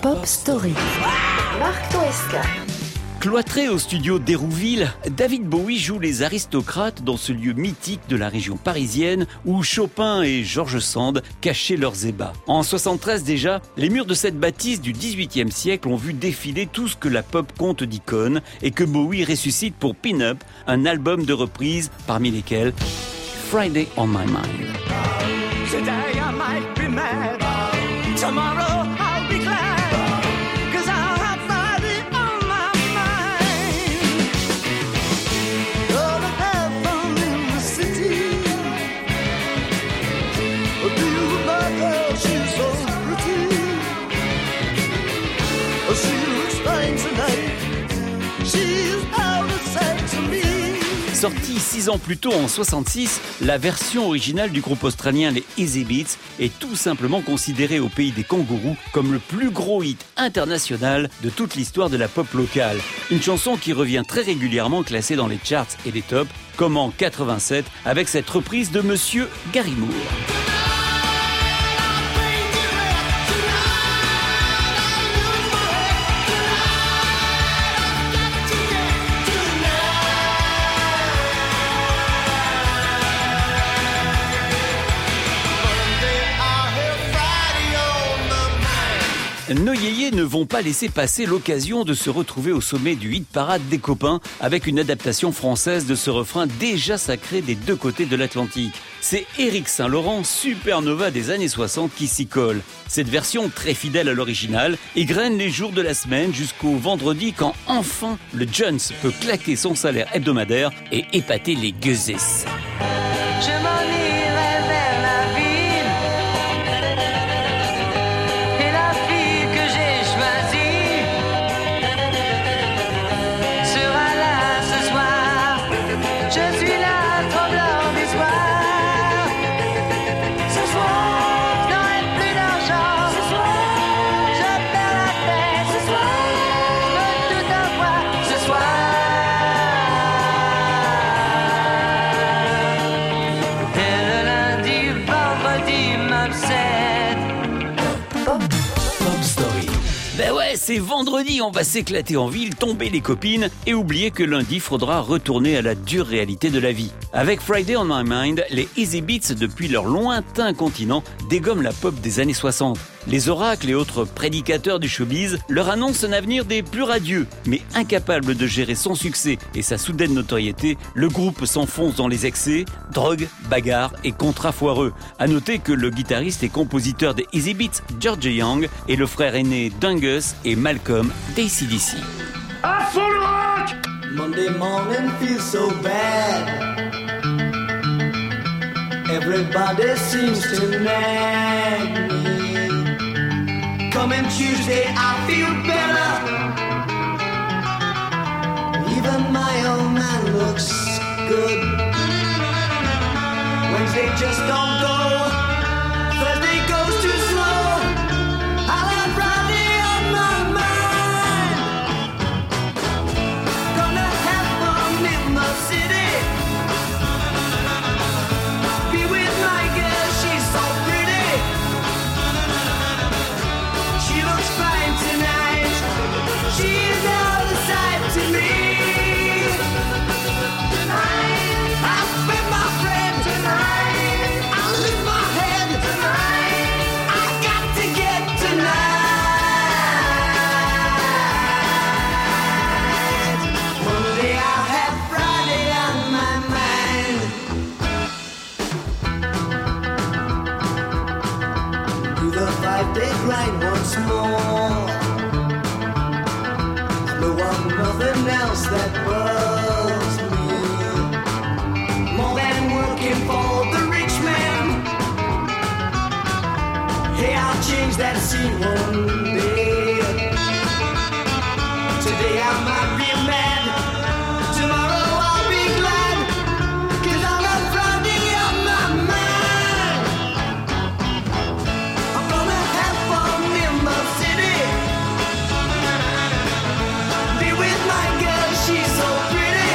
Pop Story. Marc Toesca. Cloîtré au studio d'Hérouville, David Bowie joue les aristocrates dans ce lieu mythique de la région parisienne où Chopin et George Sand cachaient leurs ébats. En 73 déjà, les murs de cette bâtisse du XVIIIe siècle ont vu défiler tout ce que la pop compte d'icônes et que Bowie ressuscite pour Pin Up, un album de reprises parmi lesquels Friday on My Mind. Today I might be mad, tomorrow I'll be glad, 'cause I'll have Friday on my mind. Gonna have fun in the city. Be with my girl, she's so pretty. She looks fine tonight. She's out of sight to me. Sorti 6 ans plus tôt en 66, la version originale du groupe australien les Easy Beats est tout simplement considérée au pays des kangourous comme le plus gros hit international de toute l'histoire de la pop locale. Une chanson qui revient très régulièrement classée dans les charts et les tops, comme en 87 avec cette reprise de Monsieur Gary Moore. Nos yéyés ne vont pas laisser passer l'occasion de se retrouver au sommet du hit parade des copains avec une adaptation française de ce refrain déjà sacré des deux côtés de l'Atlantique. C'est Éric Saint-Laurent, supernova des années 60, qui s'y colle. Cette version, très fidèle à l'original, égrène les jours de la semaine jusqu'au vendredi quand enfin le Jones peut claquer son salaire hebdomadaire et épater les gueuses. Je m'en irai vers la ville, et la fille que j'ai choisie sera là ce soir. Je suis là, tremblant d'espoir. Ce soir, je n'aurai plus d'argent. Ce soir, je perds la tête. Ce soir, je veux tout avoir. Ce soir. Pop Story. Ben ouais, c'est vendredi, on va s'éclater en ville, tomber les copines et oublier que lundi, faudra retourner à la dure réalité de la vie. Avec Friday on My Mind, les Easy Beats, depuis leur lointain continent, dégomment la pop des années 60. Les oracles et autres prédicateurs du showbiz leur annoncent un avenir des plus radieux, mais incapable de gérer son succès et sa soudaine notoriété, le groupe s'enfonce dans les excès, drogue, bagarre et contrats foireux. À noter que le guitariste et compositeur des Easy Beats, George Young, est le frère aîné d'Angus et Malcolm d'ACDC. À fond le rock! Monday morning feels so bad. Everybody seems to nag me. Coming Tuesday, I feel better. Even my old man looks good. Wednesday just don't go. Thursday goes too slow. I'll have Friday on my mind. Gonna have fun in the city. Be with my girl, she's so pretty. She looks fine tonight. She's out of sight to me. Tonight, I'll be my friend tonight. I'll lift my head tonight. I got to get tonight. Monday I'll have Friday on my mind. Do the 5-day grind once more. I know I'm nothing else that bugs me more than working for the rich man. Hey, I'll change that scene one day. Today I might be mad. Tomorrow I'll be glad. 'Cause I'll have Friday on my mind. I'm gonna have fun in the city. Be with my girl, she's so pretty.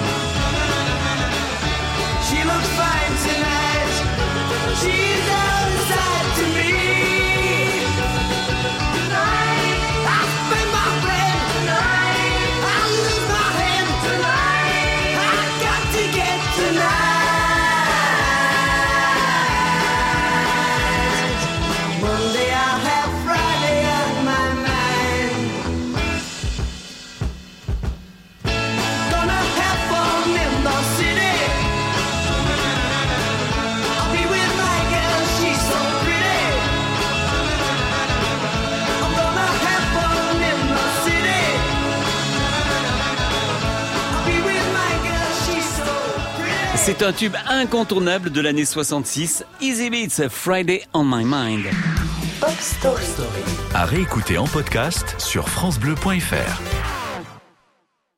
She looks fine tonight. She's out of sight to me. Tonight. C'est un tube incontournable de l'année 66, Easy Beats, Friday on My Mind. Pop Story. À réécouter en podcast sur francebleu.fr.